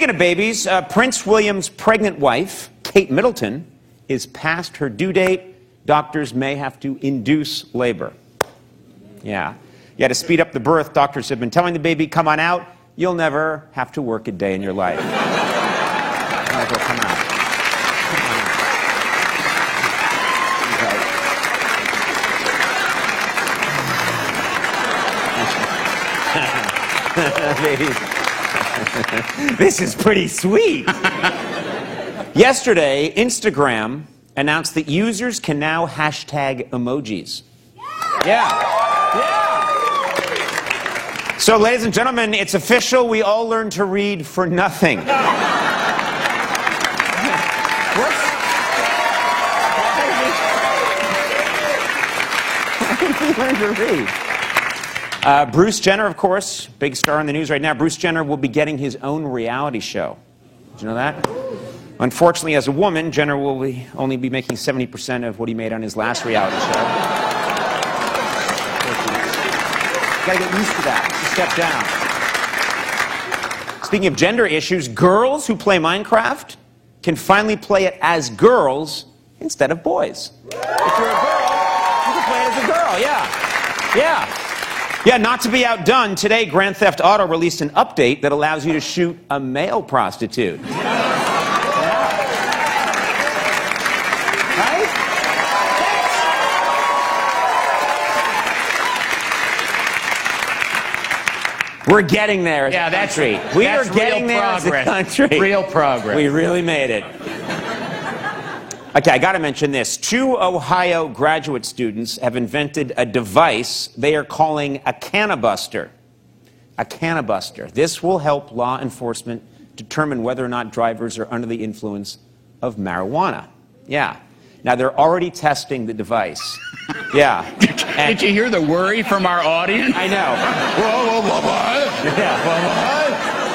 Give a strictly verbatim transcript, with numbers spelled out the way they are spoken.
Speaking of babies, uh, Prince William's pregnant wife, Kate Middleton, is past her due date. Doctors may have to induce labor. Yeah. Yeah, to speed up the birth, doctors have been telling the baby, come on out. You'll never have to work a day in your life. Might as well come out. This is pretty sweet. Yesterday, Instagram announced that users can now hashtag emojis. Yeah. Yeah. So, ladies and gentlemen, it's official. We all learned to read for nothing. What? Why did we learn to read? Uh, Bruce Jenner, of course, big star in the news right now. Bruce Jenner will be getting his own reality show. Did you know that? Unfortunately, as a woman, Jenner will be, only be making seventy percent of what he made on his last reality show. You gotta get used to that. Step down. Speaking of gender issues, girls who play Minecraft can finally play it as girls instead of boys. If you're a girl, you can play it as a girl, yeah. Yeah. Yeah, not to be outdone, today Grand Theft Auto released an update that allows you to shoot a male prostitute. Right? We're getting there as yeah, a country. That's, we that's are getting there progress. as a country. Real progress. We really made it. Okay, I got to mention this. Two Ohio graduate students have invented a device they are calling a cannabuster. A cannabuster. This will help law enforcement determine whether or not drivers are under the influence of marijuana. Yeah. Now, they're already testing the device. Yeah. And did you hear the worry from our audience? I know. Whoa, whoa, whoa, what? Yeah. Whoa, what?